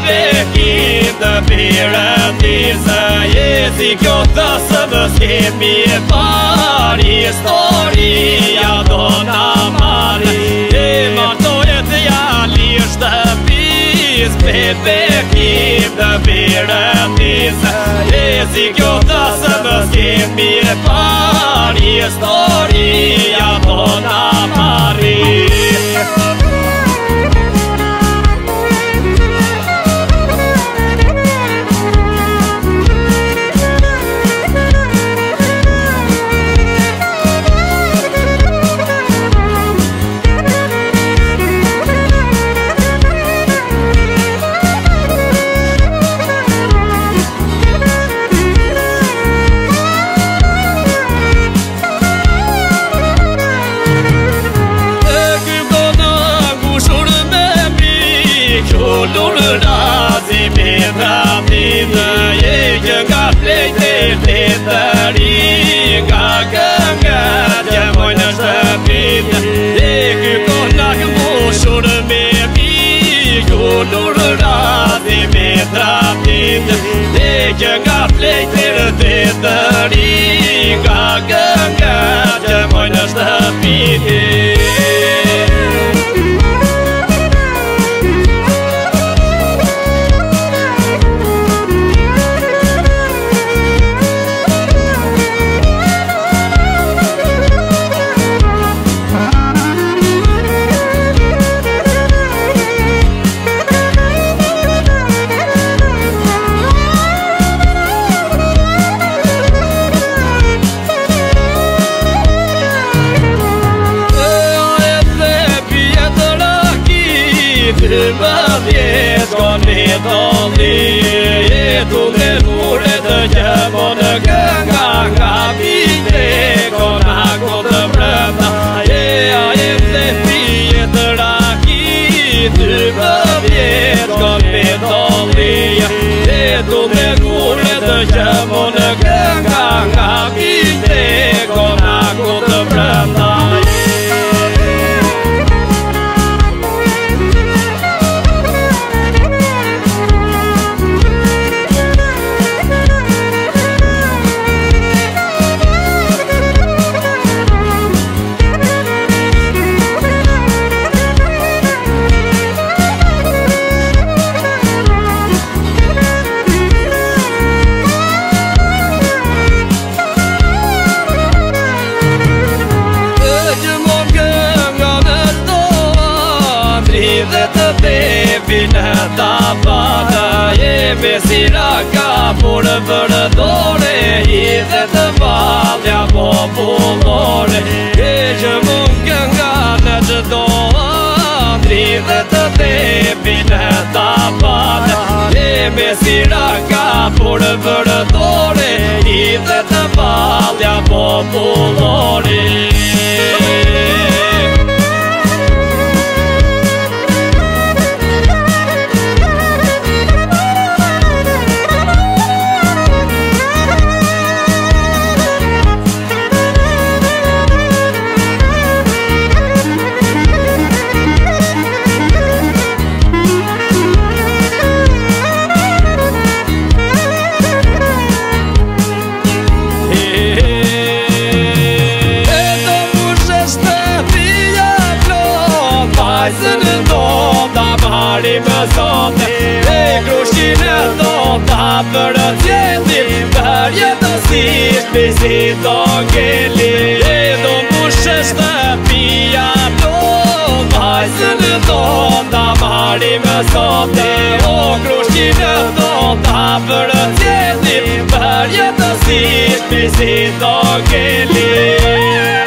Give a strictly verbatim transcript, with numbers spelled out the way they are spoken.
bekim të Perëndisë, jesi kjo të sëmës kemi par historia do na marri, e martojet jali shtëpis me bekim të Perëndisë, jesi kjo të sëmës kemi par historia do na marri. Lurë razi me vrapinë, e që nga flejtë të të ri, nga këngët që mojnë në shtëpinë, e ky konak mushur me mi, lurë razi me vrapinë, e që nga flejtë të të ri, nga këngët që mojnë në shtëpinë. Më vjetë kon me tolli, jetu me muret që më në kënga nga pite, kon ako të brëmna, e a e të pijet raki, ty më vjetë kon me tolli, jetu me muret që më në kënga nga pite, kon ako të brëmna. Dhe të bebin ta pata, e besira ka por vërdore, i dhe të valja popullore, e që mund kënga në gjdo andri, dhe të bebin ta pata, e besira ka por vërdore, i dhe të valja popullore. Më sote, e krushin e thota për tjetim, për jetësisht bisi do ngeli, e do mushe shtëpia do, vajzën e thota mari më sote, o krushin e thota për tjetim, për jetësisht bisi do ngeli.